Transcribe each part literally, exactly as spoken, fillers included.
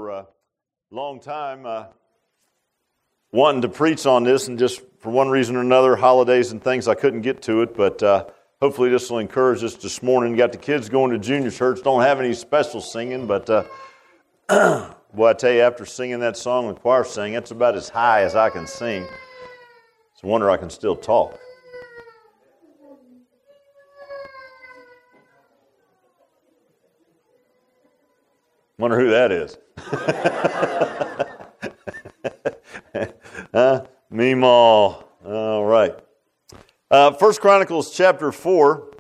for a long time uh, wanting to preach on this, and just for one reason or another, holidays and things, I couldn't get to it, but uh, hopefully this will encourage us this morning. Got the kids going to junior church, don't have any special singing, but uh, well, I tell you, after singing that song the choir sang, that's about as high as I can sing. It's a wonder I can still talk. Wonder who that is. uh, Meemaw. All right. Uh, First Chronicles chapter four,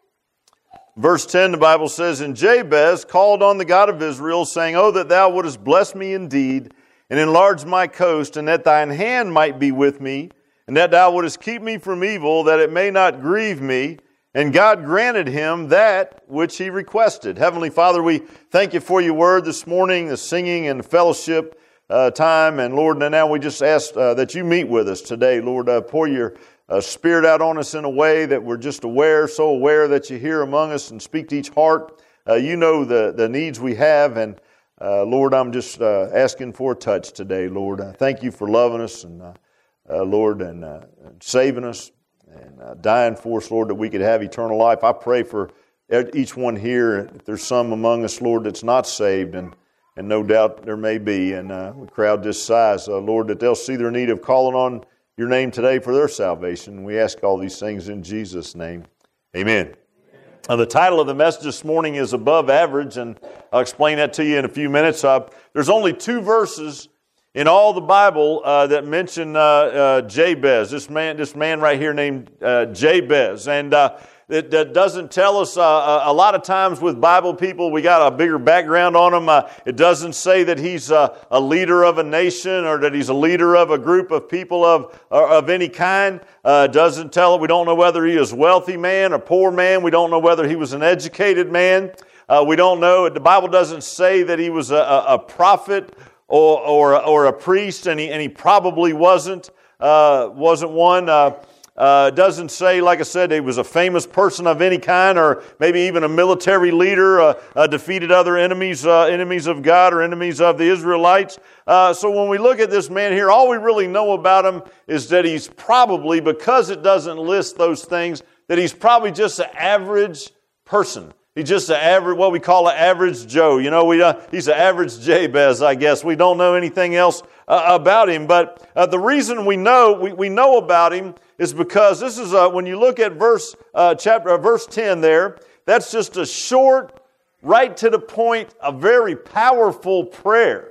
verse ten, the Bible says, "And Jabez called on the God of Israel, saying, Oh, that thou wouldest bless me indeed, and enlarge my coast, and that thine hand might be with me, and that thou wouldest keep me from evil, that it may not grieve me. And God granted him that which he requested." Heavenly Father, we thank you for your word this morning, the singing and fellowship uh, time. And Lord, and now we just ask uh, that you meet with us today. Lord, uh, pour your uh, Spirit out on us in a way that we're just aware, so aware that you hear among us and speak to each heart. Uh, you know the, the needs we have. And uh, Lord, I'm just uh, asking for a touch today, Lord. Uh, thank you for loving us, and uh, uh, Lord, and, uh, and saving us. And uh, dying for us, Lord, that we could have eternal life. I pray for each one here. If there's some among us, Lord, that's not saved, and, and no doubt there may be, and uh, a crowd this size, uh, Lord, that they'll see their need of calling on your name today for their salvation. We ask all these things in Jesus' name. Amen. Uh, the title of the message this morning is Above Average, and I'll explain that to you in a few minutes. Uh, there's only two verses in all the Bible uh, that mention uh, uh, Jabez, this man, this man right here named uh, Jabez, and uh, it, that doesn't tell us. Uh, a lot of times with Bible people, we got a bigger background on him. Uh, it doesn't say that he's uh, a leader of a nation or that he's a leader of a group of people of of any kind. Uh, it doesn't tell it. We don't know whether he is a wealthy man or poor man. We don't know whether he was an educated man. Uh, we don't know. The Bible doesn't say that he was a, a, a prophet Or, or or a priest, and he and he probably wasn't uh, wasn't one. Uh, uh, doesn't say, like I said, he was a famous person of any kind, or maybe even a military leader, uh, uh, defeated other enemies, uh, enemies of God or enemies of the Israelites. Uh, so when we look at this man here, all we really know about him is that he's probably, because it doesn't list those things, that he's probably just an average person. He's just an average, what we call an average Joe. You know, we uh, he's an average Jabez, I guess. We don't know anything else uh, about him. But uh, the reason we know we, we know about him is because this is uh, when you look at verse uh, chapter uh, verse ten there. That's just a short, right to the point, a very powerful prayer.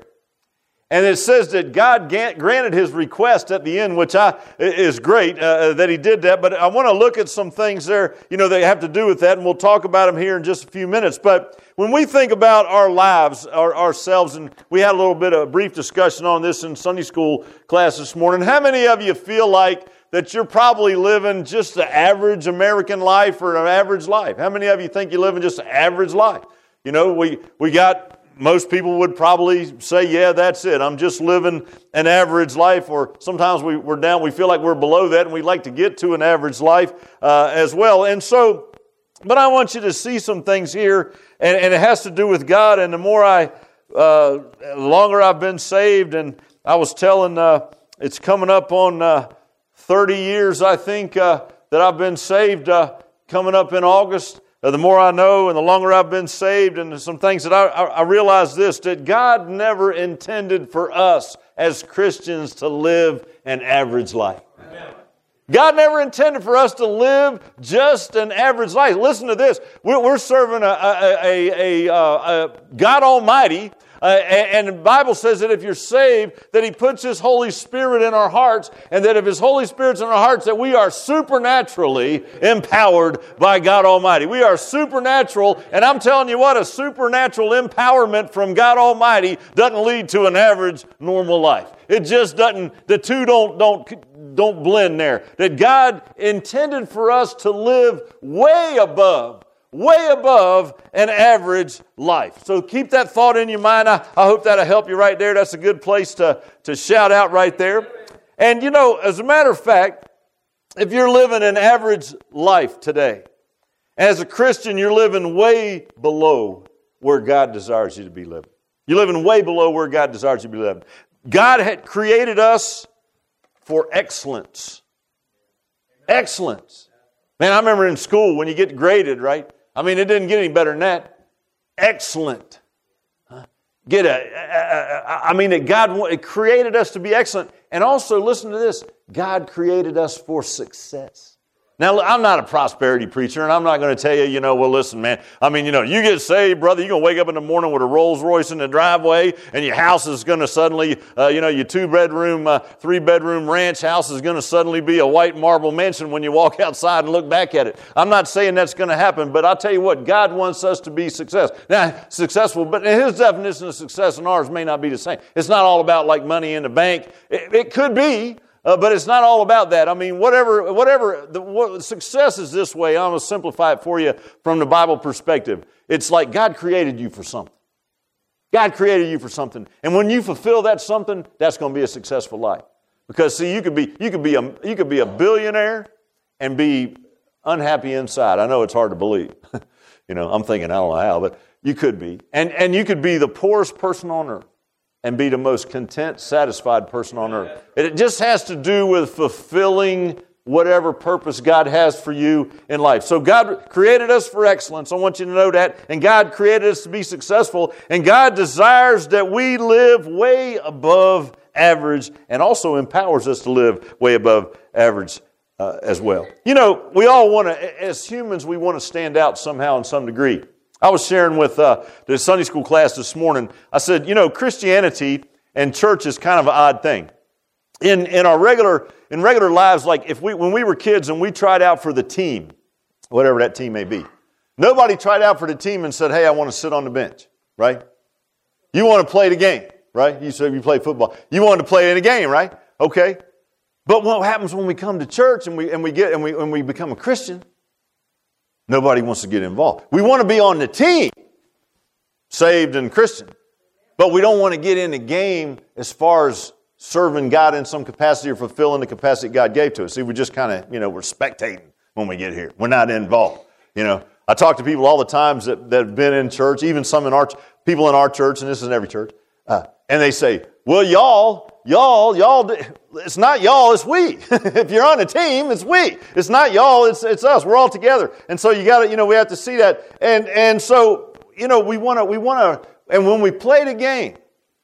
And it says that God granted his request at the end, which I, is great uh, that he did that. But I want to look at some things there, you know, that have to do with that, and we'll talk about them here in just a few minutes. But when we think about our lives, our, ourselves, and we had a little bit of a brief discussion on this in Sunday school class this morning, how many of you feel like that you're probably living just an average American life or an average life? How many of you think you're living just an average life? You know, we, we got... Most people would probably say, yeah, that's it. I'm just living an average life. Or sometimes we, we're down, we feel like we're below that, and we'd like to get to an average life uh, as well. And so, but I want you to see some things here, and, and it has to do with God. And the more I, uh, the longer I've been saved, and I was telling, uh, it's coming up on uh, thirty years, I think, uh, that I've been saved, uh, coming up in August. Uh, the more I know and the longer I've been saved, and some things that I, I, I realize this, that God never intended for us as Christians to live an average life. Amen. God never intended for us to live just an average life. Listen to this. We're, we're serving a, a, a, a, a God Almighty. Uh, and the Bible says that if you're saved, that He puts His Holy Spirit in our hearts, and that if His Holy Spirit's in our hearts, that we are supernaturally empowered by God Almighty. We are supernatural, and I'm telling you what, a supernatural empowerment from God Almighty doesn't lead to an average, normal life. It just doesn't, the two don't, don't, don't blend there. That God intended for us to live way above Way above an average life. So keep that thought in your mind. I, I hope that'll help you right there. That's a good place to, to shout out right there. And you know, as a matter of fact, if you're living an average life today, as a Christian, you're living way below where God desires you to be living. You're living way below where God desires you to be living. God had created us for excellence. Excellence. Man, I remember in school when you get graded, right? I mean, it didn't get any better than that. Excellent. Get a, a, a I mean, God created us to be excellent. And also, listen to this, God created us for success. Now, I'm not a prosperity preacher, and I'm not going to tell you, you know, well, listen, man, I mean, you know, you get saved, brother, you're going to wake up in the morning with a Rolls Royce in the driveway, and your house is going to suddenly, uh, you know, your two-bedroom, uh, three-bedroom ranch house is going to suddenly be a white marble mansion when you walk outside and look back at it. I'm not saying that's going to happen, but I'll tell you what, God wants us to be success. Now, successful, but His definition of success and ours may not be the same. It's not all about, like, money in the bank. It, it could be. Uh, but it's not all about that. I mean, whatever, whatever, the what, success is this way. I'm going to simplify it for you from the Bible perspective. It's like God created you for something. God created you for something. And when you fulfill that something, that's going to be a successful life. Because see, you could be, you could be a, you could be a billionaire and be unhappy inside. I know it's hard to believe. You know, I'm thinking, I don't know how, but you could be. And, and you could be the poorest person on earth and be the most content, satisfied person on earth. It just has to do with fulfilling whatever purpose God has for you in life. So God created us for excellence. I want you to know that. And God created us to be successful. And God desires that we live way above average and also empowers us to live way above average uh, as well. You know, we all want to, as humans, we want to stand out somehow in some degree. I was sharing with uh, the Sunday school class this morning. I said, you know, Christianity and church is kind of an odd thing. In in our regular in regular lives, like if we when we were kids and we tried out for the team, whatever that team may be, nobody tried out for the team and said, "Hey, I want to sit on the bench." Right? You want to play the game, right? You said you play football. You want to play in a game, right? Okay. But what happens when we come to church and we and we get and we and we become a Christian? Nobody wants to get involved. We want to be on the team, saved and Christian. But we don't want to get in the game as far as serving God in some capacity or fulfilling the capacity God gave to us. See, we just kind of, you know, we're spectating when we get here. We're not involved. You know, I talk to people all the times that, that have been in church, even some in our people in our church, and this is in every church, uh, and they say, well, y'all, y'all, y'all, it's not y'all, it's we. If you're on a team, it's we. It's not y'all, it's it's us. We're all together. And so you got to, you know, we have to see that. And and so, you know, we want to, we want to, and when we play the game,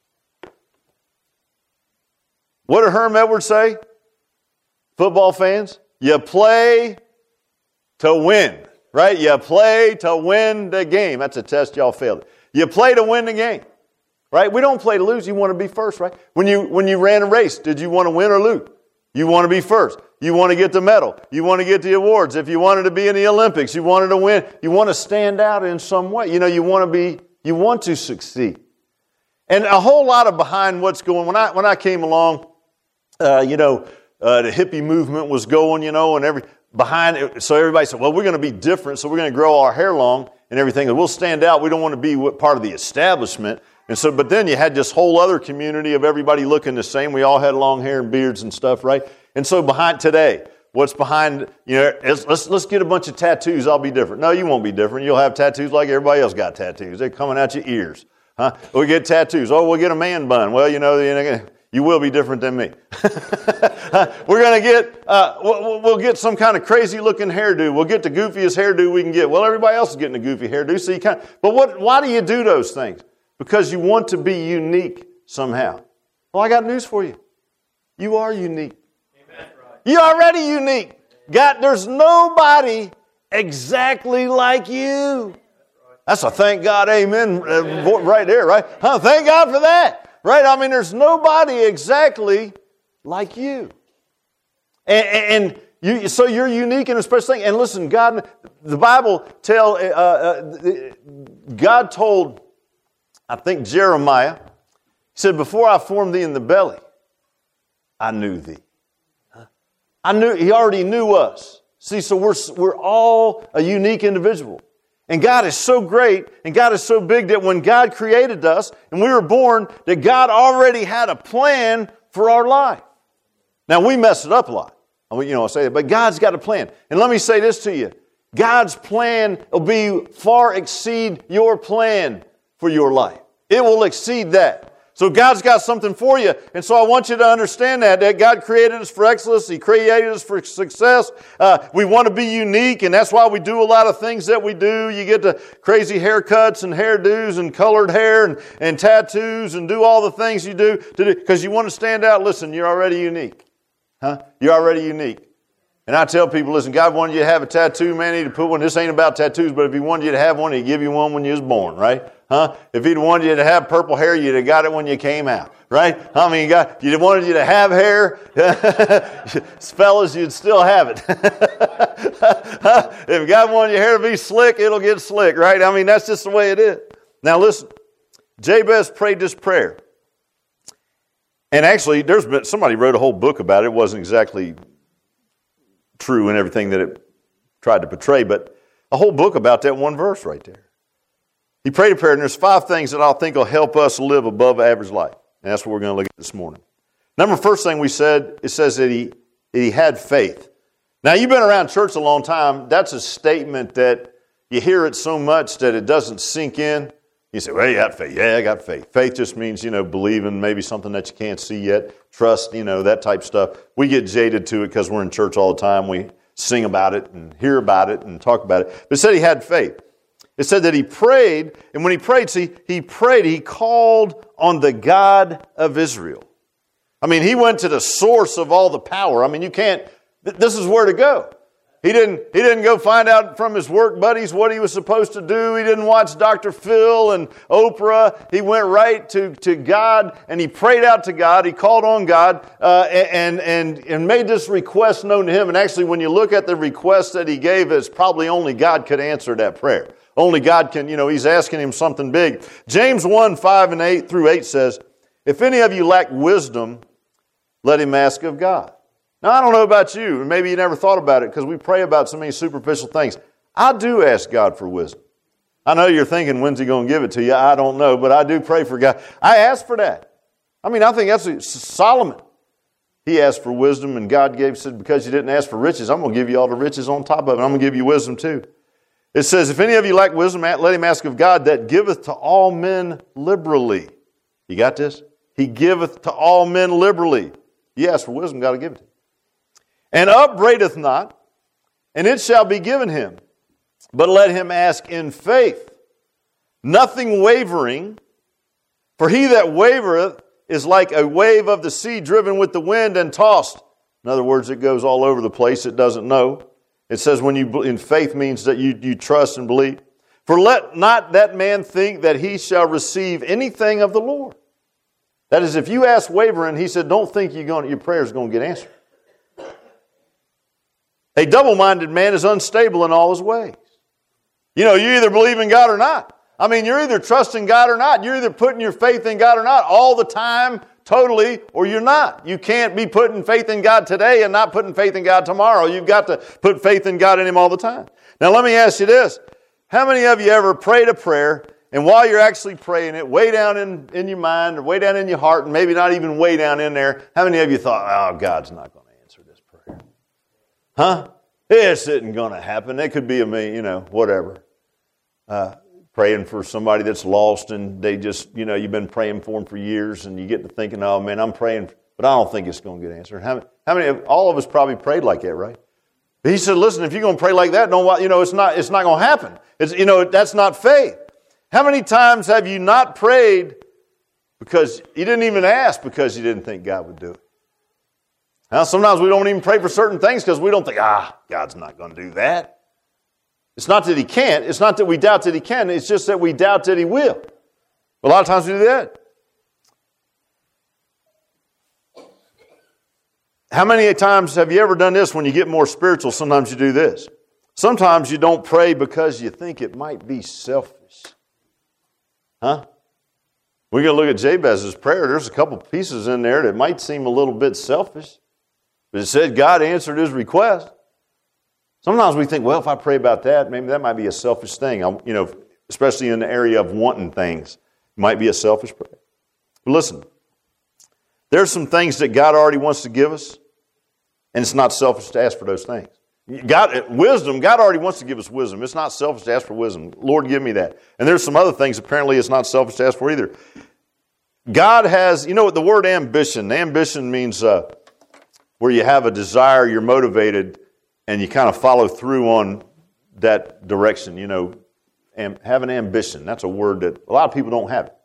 what did Herm Edwards say? Football fans, you play to win, right? You play to win the game. That's a test, y'all failed it. You play to win the game. Right? We don't play to lose. You want to be first, right? When you when you ran a race, did you want to win or lose? You want to be first. You want to get the medal. You want to get the awards. If you wanted to be in the Olympics, you wanted to win. You want to stand out in some way. You know, you want to be, you want to succeed. And a whole lot of behind what's going, when I when I came along, uh, you know, uh, the hippie movement was going, you know, and every behind it, so everybody said, well, we're going to be different, so we're going to grow our hair long and everything. And we'll stand out. We don't want to be part of the establishment. And so, but then you had this whole other community of everybody looking the same. We all had long hair and beards and stuff, right? And so behind today, what's behind, you know, let's let's get a bunch of tattoos. I'll be different. No, you won't be different. You'll have tattoos like everybody else got tattoos. They're coming out your ears. Huh? We'll get tattoos. Oh, we'll get a man bun. Well, you know, you know you will be different than me. We're going to get, uh, we'll, we'll get some kind of crazy looking hairdo. We'll get the goofiest hairdo we can get. Well, everybody else is getting a goofy hairdo. So you kind of, but what, why do you do those things? Because you want to be unique somehow. Well, I got news for you. You are unique. Amen. You're already unique. God, there's nobody exactly like you. That's a thank God, amen, uh, right there, right? Huh, thank God for that. Right? I mean, there's nobody exactly like you. And, and you, so you're unique in a special thing. And listen, God, the Bible tell, uh, uh, God told, I think Jeremiah, he said, before I formed thee in the belly, I knew thee. I knew, he already knew us. See, so we're, we're all a unique individual. And God is so great and God is so big that when God created us and we were born, that God already had a plan for our life. Now, we mess it up a lot. I mean, you know, I say that, but God's got a plan. And let me say this to you. God's plan will be far exceed your plan for your life. It will exceed that. So God's got something for you. And so I want you to understand that, that God created us for excellence. He created us for success. Uh, we want to be unique, and that's why we do a lot of things that we do. You get the crazy haircuts and hairdos and colored hair and, and tattoos and do all the things you do to do because you want to stand out. Listen, you're already unique. Huh? You're already unique. And I tell people, listen, God wanted you to have a tattoo, man, He to put one. This ain't about tattoos, but if He wanted you to have one, He'd give you one when you was born, right? Huh? If He'd wanted you to have purple hair, you'd have got it when you came out, right? I mean, God, He wanted you to have hair, fellas, you'd still have it. If God wanted your hair to be slick, it'll get slick, right? I mean, that's just the way it is. Now listen, Jabez prayed this prayer. And actually, there's been, somebody wrote a whole book about it. It wasn't exactly true in everything that it tried to portray, but a whole book about that one verse right there. He prayed a prayer, and there's five things that I think will help us live above average life. And that's what we're going to look at this morning. Number first thing we said, it says that he, that he had faith. Now, you've been around church a long time. That's a statement that you hear it so much that it doesn't sink in. You say, well, you got faith. Yeah, I got faith. Faith just means, you know, believing maybe something that you can't see yet. Trust, you know, that type stuff. We get jaded to it because we're in church all the time. We sing about it and hear about it and talk about it. But it said he had faith. It said that he prayed, and when he prayed, see, he prayed, he called on the God of Israel. I mean, he went to the source of all the power. I mean, you can't, this is where to go. He didn't, he didn't go find out from his work buddies what he was supposed to do. He didn't watch Doctor Phil and Oprah. He went right to, to God, and he prayed out to God. He called on God uh, and, and, and made this request known to him. And actually, when you look at the request that he gave, it's probably only God could answer that prayer. Only God can, you know, he's asking him something big. James one, five and eight through eight says, if any of you lack wisdom, let him ask of God. Now, I don't know about you, and maybe you never thought about it because we pray about so many superficial things. I do ask God for wisdom. I know you're thinking, when's He going to give it to you? I don't know, but I do pray for God. I ask for that. I mean, I think that's Solomon. He asked for wisdom, and God gave, said, because you didn't ask for riches, I'm going to give you all the riches on top of it. I'm going to give you wisdom too. It says, if any of you lack wisdom, let him ask of God that giveth to all men liberally. You got this? He giveth to all men liberally. You ask for wisdom, God will give it to you. And upbraideth not, and it shall be given him. But let him ask in faith, nothing wavering. For he that wavereth is like a wave of the sea driven with the wind and tossed. In other words, it goes all over the place. It doesn't know. It says when you in faith means that you, you trust and believe. For let not that man think that he shall receive anything of the Lord. That is, if you ask wavering, he said, don't think you're going, your prayer is going to get answered. A double-minded man is unstable in all his ways. You know, you either believe in God or not. I mean, you're either trusting God or not. You're either putting your faith in God or not all the time, totally, or you're not. You can't be putting faith in God today and not putting faith in God tomorrow. You've got to put faith in God in Him all the time. Now, let me ask you this. How many of you ever prayed a prayer, and while you're actually praying it, way down in, in your mind or way down in your heart, and maybe not even way down in there, how many of you thought, oh, God's not going to answer this prayer? Huh? This isn't going to happen. It could be a me, you know, whatever. Uh, praying for somebody that's lost and they just, you know, you've been praying for them for years and you get to thinking, oh man, I'm praying, but I don't think it's going to get answered. How many, how many, all of us probably prayed like that, right? But he said, listen, if you're going to pray like that, don't, you know, it's not, it's not going to happen. It's, you know, that's not faith. How many times have you not prayed because you didn't even ask because you didn't think God would do it? Now, sometimes we don't even pray for certain things because we don't think, ah, God's not going to do that. It's not that He can't. It's not that we doubt that He can. It's just that we doubt that He will. A lot of times we do that. How many times have you ever done this when you get more spiritual? Sometimes you do this. Sometimes you don't pray because you think it might be selfish. Huh? We're going to look at Jabez's prayer. There's a couple pieces in there that might seem a little bit selfish. But it said God answered his request. Sometimes we think, well, if I pray about that, maybe that might be a selfish thing. I, you know, especially in the area of wanting things. It might be a selfish prayer. But listen, there's some things that God already wants to give us, and it's not selfish to ask for those things. God, wisdom, God already wants to give us wisdom. It's not selfish to ask for wisdom. Lord, give me that. And there's some other things apparently it's not selfish to ask for either. God has, you know what the word ambition, ambition means uh, where you have a desire, you're motivated, and you kind of follow through on that direction, you know, and have an ambition. That's a word that a lot of people don't have it.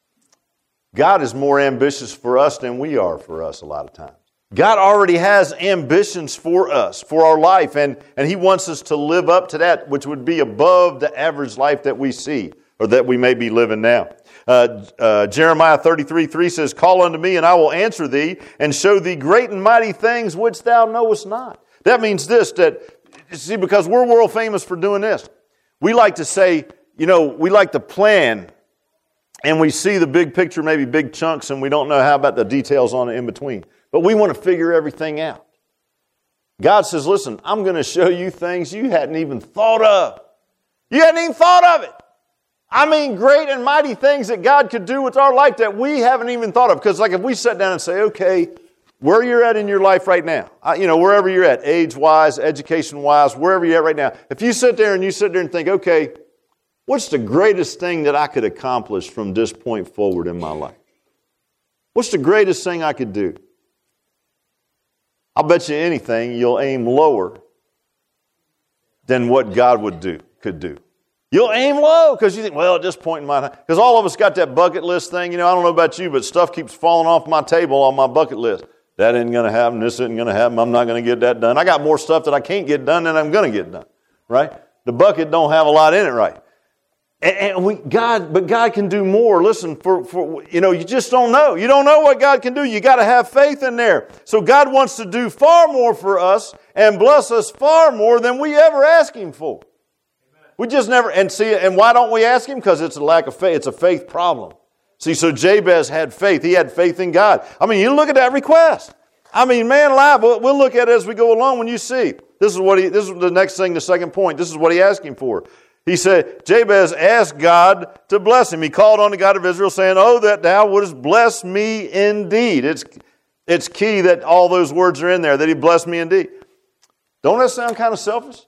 God is more ambitious for us than we are for us a lot of times. God already has ambitions for us, for our life, and, and He wants us to live up to that, which would be above the average life that we see, or that we may be living now. Uh, uh, Jeremiah thirty-three three says, "Call unto me, and I will answer thee, and show thee great and mighty things which thou knowest not." That means this, that, see, because we're world famous for doing this. We like to say, you know, we like to plan, and we see the big picture, maybe big chunks, and we don't know how about the details on it in between. But we want to figure everything out. God says, listen, I'm going to show you things you hadn't even thought of. You hadn't even thought of it. I mean, great and mighty things that God could do with our life that we haven't even thought of. Because like if we sat down and say, okay, where you're at in your life right now, you know, wherever you're at, age-wise, education-wise, wherever you're at right now, if you sit there and you sit there and think, okay, what's the greatest thing that I could accomplish from this point forward in my life? What's the greatest thing I could do? I'll bet you anything you'll aim lower than what God would do, could do. You'll aim low because you think, well, at this point in my time, because all of us got that bucket list thing. You know, I don't know about you, but stuff keeps falling off my table on my bucket list. That isn't going to happen. This isn't going to happen. I'm not going to get that done. I got more stuff that I can't get done than I'm going to get done, right? The bucket don't have a lot in it, right? And, and we, God, but God can do more. Listen, for, for, you know, you just don't know. You don't know what God can do. You got to have faith in there. So God wants to do far more for us and bless us far more than we ever ask Him for. Amen. We just never, and see, and why don't we ask Him? Because it's a lack of faith. It's a faith problem. See, so Jabez had faith. He had faith in God. I mean, you look at that request. I mean, man alive, we'll, we'll look at it as we go along when you see. This is what he, this is the next thing, the second point. This is what he asked Him for. He said, Jabez asked God to bless him. He called on the God of Israel saying, "Oh, that thou wouldest bless me indeed." It's, it's key that all those words are in there, that He blessed me indeed. Don't that sound kind of selfish?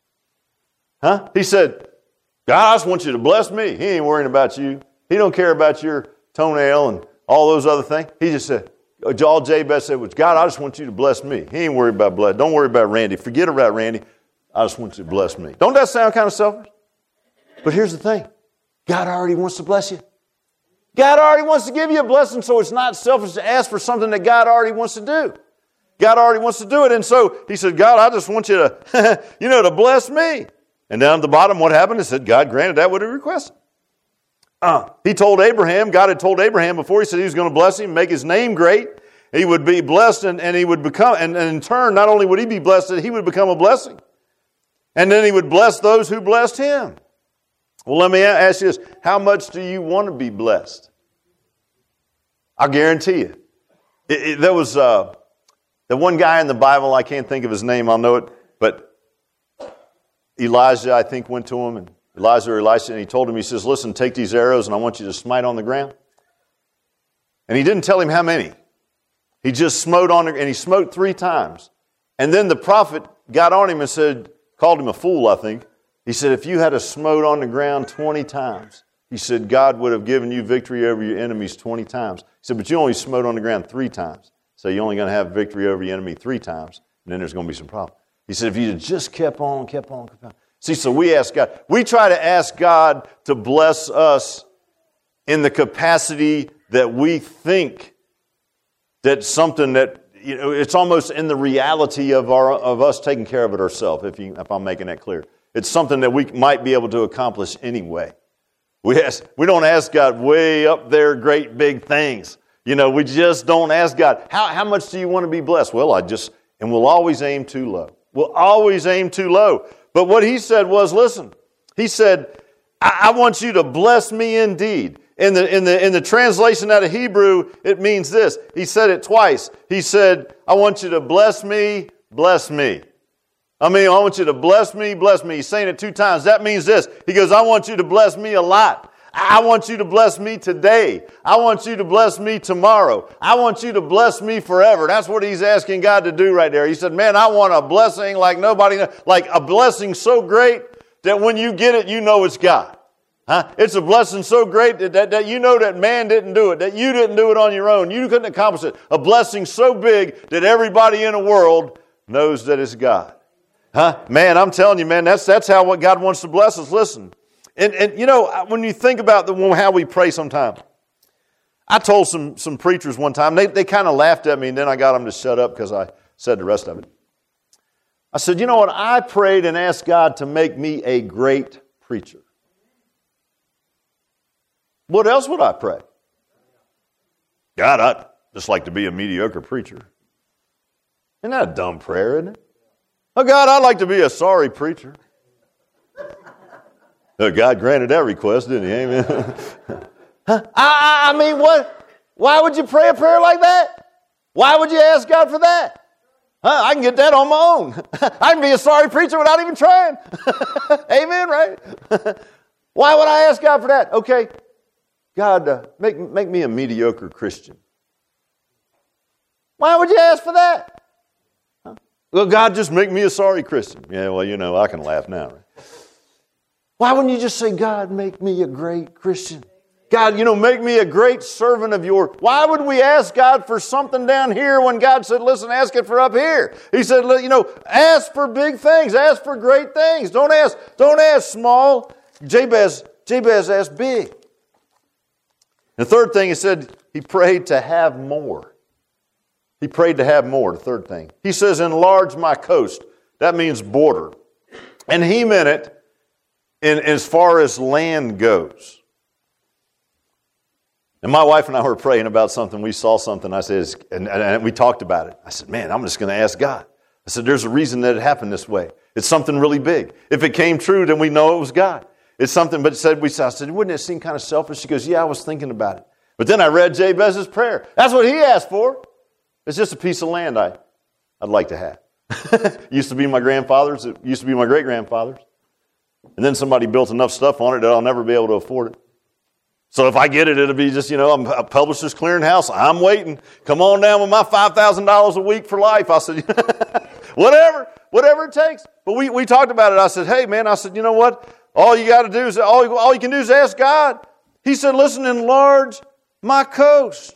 Huh? He said, God, I just want you to bless me. He ain't worrying about you. He don't care about your toenail and all those other things. He just said, all Jabez said was, God, I just want you to bless me. He ain't worried about blood. Don't worry about Randy. Forget about Randy. I just want you to bless me. Don't that sound kind of selfish? But here's the thing. God already wants to bless you. God already wants to give you a blessing, so it's not selfish to ask for something that God already wants to do. God already wants to do it. And so he said, God, I just want you to, you know, to bless me. And down at the bottom, what happened? It said, God granted that what he requested. Uh, he told Abraham, God had told Abraham before, He said He was going to bless him, make his name great. He would be blessed and, and he would become, and, and in turn, not only would he be blessed, he would become a blessing. And then he would bless those who blessed him. Well, let me ask you this. How much do you want to be blessed? I guarantee you. It, it, there was uh, the one guy in the Bible, I can't think of his name, I'll know it, but Elijah, I think, went to him, and Elijah or Elisha, and he told him, he says, listen, take these arrows, and I want you to smite on the ground. And he didn't tell him how many. He just smote on it, and he smote three times. And then the prophet got on him and said, called him a fool, I think. He said, if you had a smote on the ground twenty times, he said, God would have given you victory over your enemies twenty times. He said, but you only smote on the ground three times. So you're only going to have victory over your enemy three times, and then there's going to be some problem. He said, if you just kept on, kept on, kept on. See, so we ask God. We try to ask God to bless us in the capacity that we think that something that, you know, it's almost in the reality of our of us taking care of it ourselves, if you if I'm making that clear. It's something that we might be able to accomplish anyway. We ask, we don't ask God way up there great big things. You know, we just don't ask God, how, how much do you want to be blessed? Well, I just, and we'll always aim too low. We'll always aim too low. But what he said was, listen, he said, I, I want you to bless me indeed. In the, in the, in the translation out of Hebrew, it means this. He said it twice. He said, I want you to bless me, bless me. I mean, I want you to bless me, bless me. He's saying it two times. That means this. He goes, I want you to bless me a lot. I want you to bless me today. I want you to bless me tomorrow. I want you to bless me forever. That's what he's asking God to do right there. He said, man, I want a blessing like nobody knows, like a blessing so great that when you get it, you know it's God. Huh? It's a blessing so great that, that, that you know that man didn't do it, that you didn't do it on your own. You couldn't accomplish it. A blessing so big that everybody in the world knows that it's God. Huh? Man, I'm telling you, man, that's that's how what God wants to bless us. Listen, and, and you know, when you think about the, how we pray sometimes, I told some, some preachers one time, they, they kind of laughed at me, and then I got them to shut up because I said the rest of it. I said, you know what, I prayed and asked God to make me a great preacher. What else would I pray? God, I'd just like to be a mediocre preacher. Isn't that a dumb prayer, isn't it? Oh, God, I'd like to be a sorry preacher. Oh, God granted that request, didn't he? Amen. Huh? I, I mean, what? Why would you pray a prayer like that? Why would you ask God for that? Huh? I can get that on my own. I can be a sorry preacher without even trying. Amen, right? Why would I ask God for that? Okay. God, uh, make, make me a mediocre Christian. Why would you ask for that? Huh? Well, God, just make me a sorry Christian. Yeah, well, you know, I can laugh now. Right? Why wouldn't you just say, God, make me a great Christian? God, you know, make me a great servant of yours. Why would we ask God for something down here when God said, listen, ask it for up here? He said, you know, ask for big things. Ask for great things. Don't ask, don't ask small. Jabez, Jabez asked big. The third thing, he said, he prayed to have more. He prayed to have more, the third thing. He says, enlarge my coast. That means border. And he meant it in as far as land goes. And my wife and I were praying about something. We saw something. I said, and, and we talked about it. I said, man, I'm just going to ask God. I said, there's a reason that it happened this way. It's something really big. If it came true, then we know it was God. It's something, but said we saw. I said, wouldn't it seem kind of selfish? She goes, yeah, I was thinking about it. But then I read Jabez's prayer. That's what he asked for. It's just a piece of land I, I'd like to have. It used to be my grandfather's. It used to be my great-grandfather's. And then somebody built enough stuff on it that I'll never be able to afford it. So if I get it, it'll be just, you know, I'm a publisher's clearinghouse. I'm waiting. Come on down with my five thousand dollars a week for life. I said, whatever, whatever it takes. But we, we talked about it. I said, hey, man, I said, you know what? All you got to do is, all, all you can do is ask God. He said, listen, enlarge my coast.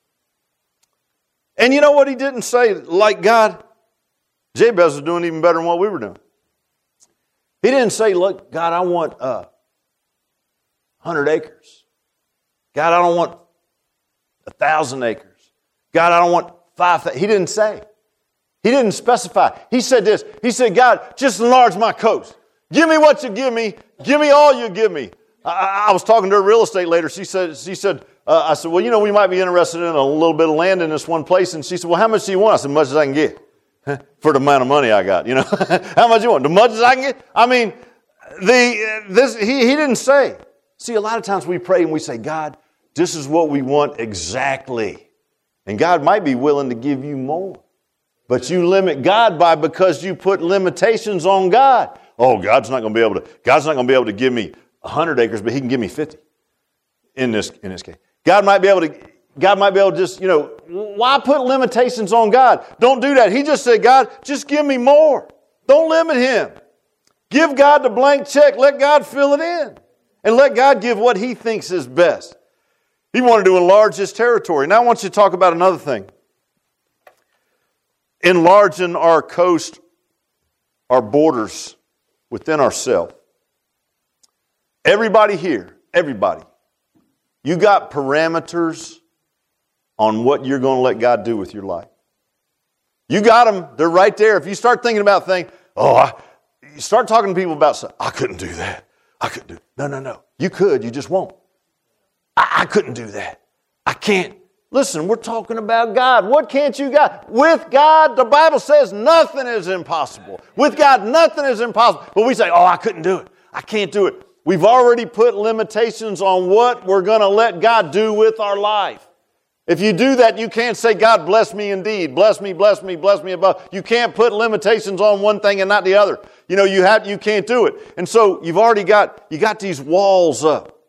And you know what he didn't say? Like God, Jabez was doing even better than what we were doing. He didn't say, look, God, I want uh, one hundred acres. God, I don't want one thousand acres. God, I don't want five thousand. He didn't say. He didn't specify. He said this. He said, God, just enlarge my coast. Give me what you give me. Give me all you give me. I, I was talking to her real estate later. She said, she said, uh, I said, well, you know, we might be interested in a little bit of land in this one place. And she said, well, how much do you want? I said, as much as I can get for the amount of money I got. You know, how much you want? The much as I can get? I mean, the this he, he didn't say. See, a lot of times we pray and we say, God, this is what we want exactly. And God might be willing to give you more. But you limit God by because you put limitations on God. Oh, God's not going to be able to, God's not going to be able to give me one hundred acres, but he can give me fifty in this, in this case. God might be able to, God might be able to just, you know, why put limitations on God? Don't do that. He just said, God, just give me more. Don't limit him. Give God the blank check. Let God fill it in. And let God give what he thinks is best. He wanted to enlarge his territory. Now I want you to talk about another thing. Enlarging our coast, our borders within ourselves. Everybody here, everybody, you got parameters on what you're going to let God do with your life. You got them. They're right there. If you start thinking about things, oh, I, you start talking to people about stuff. I couldn't do that. I couldn't do. No, no, no. You could. You just won't. I, I couldn't do that. I can't. Listen, we're talking about God. What can't you got? With God, the Bible says nothing is impossible. With God, nothing is impossible. But we say, oh, I couldn't do it. I can't do it. We've already put limitations on what we're going to let God do with our life. If you do that, you can't say, God, bless me indeed. Bless me, bless me, bless me above. You can't put limitations on one thing and not the other. You know, you have, you can't do it. And so you've already got, you got these walls up.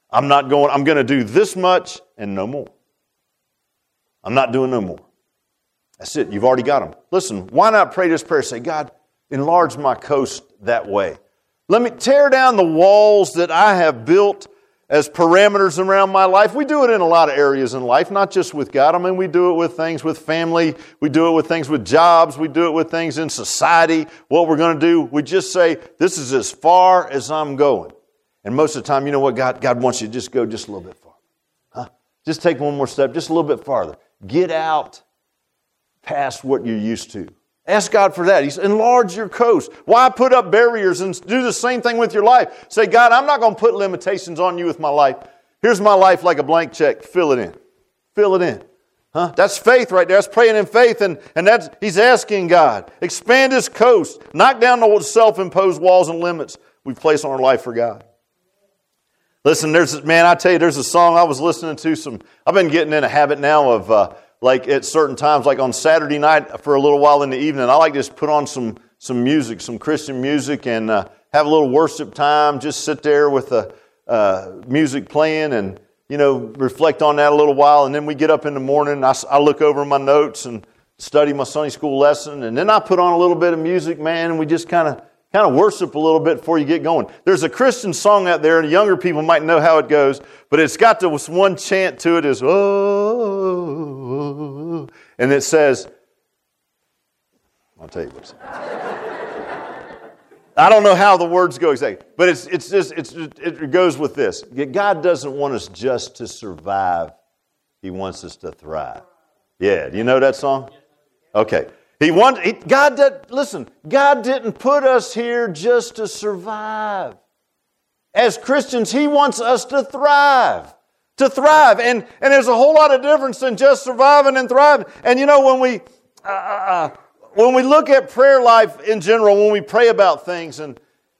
I'm not going, I'm going to do this much and no more. I'm not doing no more. That's it. You've already got them. Listen, why not pray this prayer? Say, God, enlarge my coast that way. Let me tear down the walls that I have built as parameters around my life. We do it in a lot of areas in life, not just with God. I mean, we do it with things with family. We do it with things with jobs. We do it with things in society. What we're going to do, we just say, this is as far as I'm going. And most of the time, you know what? God, God wants you to just go just a little bit farther. Huh? Just take one more step, just a little bit farther. Get out past what you're used to. Ask God for that. He said, enlarge your coast. Why put up barriers and do the same thing with your life? Say, God, I'm not going to put limitations on you with my life. Here's my life like a blank check. Fill it in. Fill it in. Huh? That's faith right there. That's praying in faith. And, and that's He's asking God, expand His coast. Knock down the self-imposed walls and limits we've placed on our life for God. Listen, there's man, I tell you, there's a song I was listening to. Some. I've been getting in a habit now of... Uh, Like at certain times, like on Saturday night for a little while in the evening, I like to just put on some some music, some Christian music, and uh, have a little worship time. Just sit there with the uh, music playing, and you know, reflect on that a little while. And then we get up in the morning. I, I look over my notes and study my Sunday school lesson, and then I put on a little bit of music, man, and we just kind of kind of worship a little bit before you get going. There's a Christian song out there, and younger people might know how it goes, but it's got this one chant to it is, oh, and it says, I'll tell you what it says. I don't know how the words go exactly, but it's it's just it's it goes with this. God doesn't want us just to survive. He wants us to thrive. Yeah, do you know that song? Okay. He want, he, God did, listen, God didn't put us here just to survive. As Christians, He wants us to thrive. To thrive. And, and there's a whole lot of difference than just surviving and thriving. And you know, when we uh, uh, when we look at prayer life in general, when we pray about things, and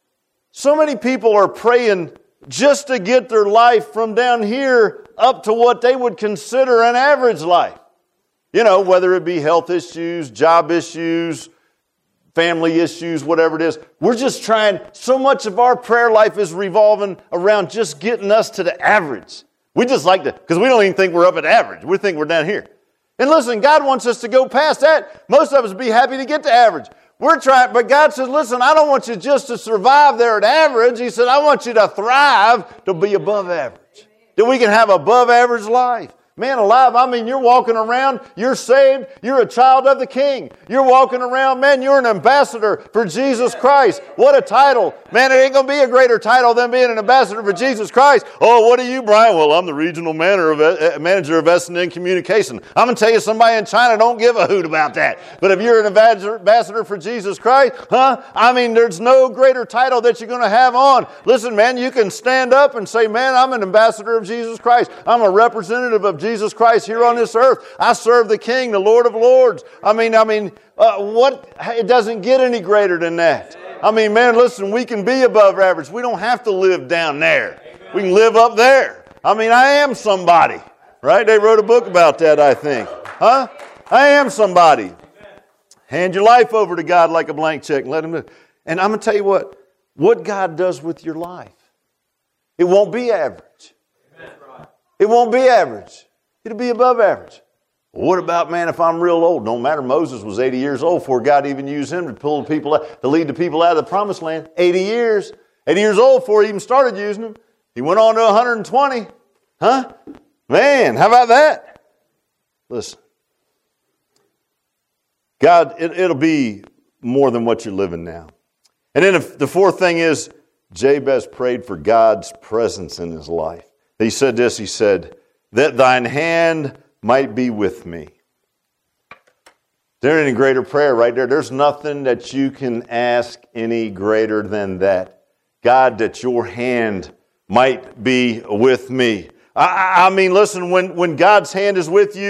so many people are praying just to get their life from down here up to what they would consider an average life. You know, whether it be health issues, job issues, family issues, whatever it is. We're just trying, so much of our prayer life is revolving around just getting us to the average. We just like to, because we don't even think we're up at average. We think we're down here. And listen, God wants us to go past that. Most of us would be happy to get to average. We're trying, but God says, listen, I don't want you just to survive there at average. He said, I want you to thrive to be above average. That we can have above average life. Man alive, I mean, you're walking around, you're saved, you're a child of the King. You're walking around, man, you're an ambassador for Jesus Christ. What a title. Man, it ain't going to be a greater title than being an ambassador for Jesus Christ. Oh, what are you, Brian? Well, I'm the regional manager of, uh, manager of S and N Communication. I'm going to tell you, somebody in China don't give a hoot about that. But if you're an ambassador for Jesus Christ, huh? I mean, there's no greater title that you're going to have on. Listen, man, you can stand up and say, man, I'm an ambassador of Jesus Christ. I'm a representative of Jesus Christ here on this earth. I serve the King, the Lord of Lords. I mean, I mean, uh, what? It doesn't get any greater than that. I mean, man, listen, we can be above average. We don't have to live down there. We can live up there. I mean, I am somebody, right? They wrote a book about that, I think. Huh? I am somebody. Hand your life over to God like a blank check and let Him do it. And I'm going to tell you what, what God does with your life, it won't be average. It won't be average. It'll be above average. What about, man, if I'm real old? Don't matter. Moses was eighty years old before God even used him to pull the people out, to lead the people out of the promised land. eighty years. eighty years old before he even started using them. He went on to one hundred twenty. Huh? Man, how about that? Listen. God, it, it'll be more than what you're living now. And then the fourth thing is, Jabez prayed for God's presence in his life. He said this, he said, that thine hand might be with me. There ain't any greater prayer right there. There's nothing that you can ask any greater than that. God, that your hand might be with me. I, I mean, listen, when, when God's hand is with you,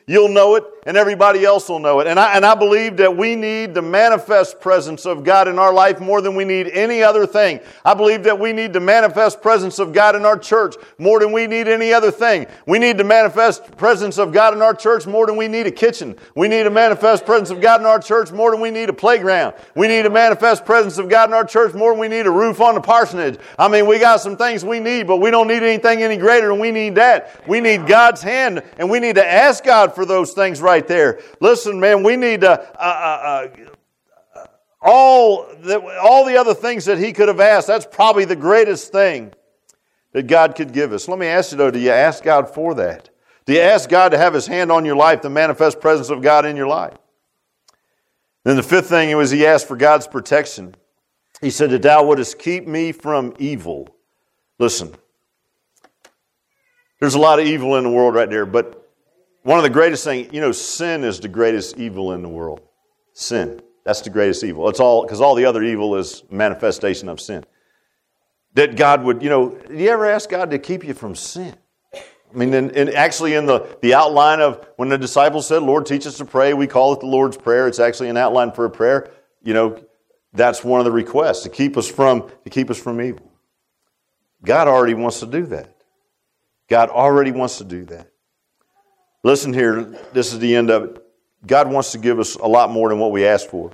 you'll know it, and everybody else will know it. And I, and I believe that we need the manifest presence of God in our life more than we need any other thing. I believe that we need the manifest presence of God in our church more than we need any other thing. We need the manifest presence of God in our church more than we need a kitchen. We need a manifest presence of God in our church more than we need a playground. We need a manifest presence of God in our church more than we need a roof on the parsonage. I mean, we got some things we need, but we don't need anything any greater than we need that. We need God's hand, and we need to ask God for those things right there. Listen, man, we need to, uh, uh, uh, all, the, all the other things that He could have asked, that's probably the greatest thing that God could give us. Let me ask you though, do you ask God for that? Do you ask God to have His hand on your life, the manifest presence of God in your life? Then the fifth thing was He asked for God's protection. He said that Thou wouldest keep me from evil. Listen, there's a lot of evil in the world right there, but one of the greatest things, you know, sin is the greatest evil in the world. Sin. That's the greatest evil. It's all, because all the other evil is manifestation of sin. That God would, you know, do you ever ask God to keep you from sin? I mean, in, in actually in the, the outline of when the disciples said, Lord, teach us to pray, we call it the Lord's Prayer. It's actually an outline for a prayer. You know, that's one of the requests, to keep us from, to keep us from evil. God already wants to do that. God already wants to do that. Listen here, this is the end of it. God wants to give us a lot more than what we ask for.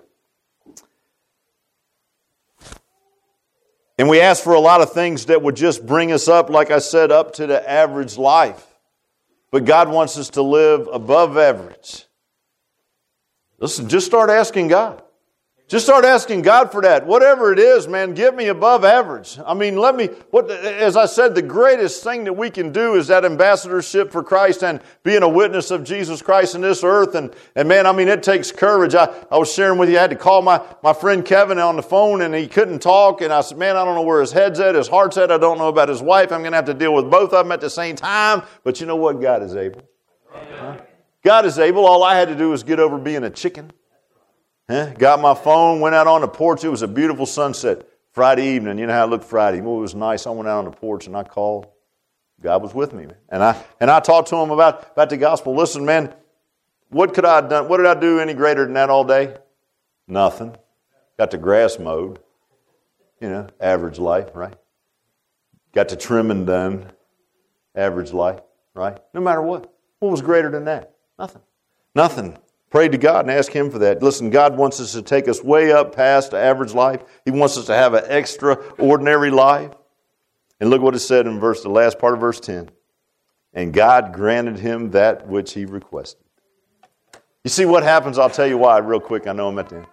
And we ask for a lot of things that would just bring us up, like I said, up to the average life. But God wants us to live above average. Listen, just start asking God. Just start asking God for that. Whatever it is, man, give me above average. I mean, let me, what, as I said, the greatest thing that we can do is that ambassadorship for Christ and being a witness of Jesus Christ in this earth. And, and man, I mean, it takes courage. I, I was sharing with you, I had to call my, my friend Kevin on the phone and he couldn't talk. And I said, man, I don't know where his head's at, his heart's at. I don't know about his wife. I'm going to have to deal with both of them at the same time. But you know what? God is able. Huh? God is able. All I had to do was get over being a chicken. Huh? Got my phone, went out on the porch. It was a beautiful sunset Friday evening. You know how it looked Friday. Well, it was nice. I went out on the porch and I called. God was with me, man. And I and I talked to him about, about the gospel. Listen, man, what could I have done? What did I do any greater than that all day? Nothing. Got the grass mowed. You know, average life, right? Got the trimming done. Average life, right? No matter what. What was greater than that? Nothing. Nothing. Pray to God and ask Him for that. Listen, God wants us to take us way up past the average life. He wants us to have an extraordinary life. And look what it said in verse, the last part of verse ten. And God granted him that which he requested. You see what happens? I'll tell you why real quick. I know I'm at the end.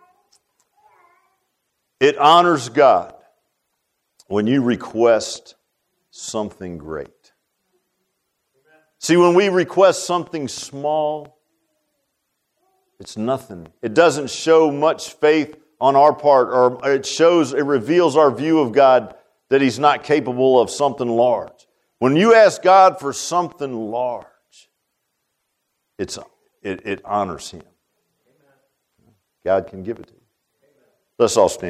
It honors God when you request something great. See, when we request something small, it's nothing. It doesn't show much faith on our part, or it shows, it reveals our view of God that He's not capable of something large. When you ask God for something large, it's it, it honors Him. God can give it to you. Let's all stand.